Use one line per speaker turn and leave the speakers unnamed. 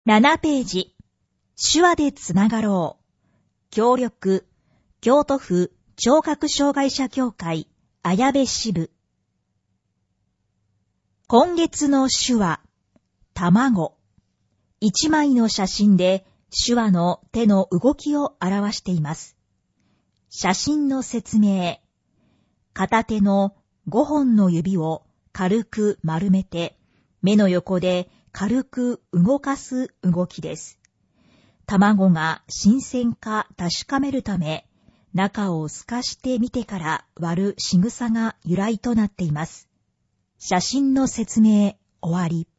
7ページ、手話でつながろう。協力、京都府聴覚障害者協会綾部支部。今月の手話、卵。一枚の写真で手話の手の動きを表しています。写真の説明。片手の5本の指を軽く丸めて、目の横で軽く動かす動きです。卵が新鮮か確かめるため、中を透かしてみてから割る仕草が由来となっています。写真の説明終わり。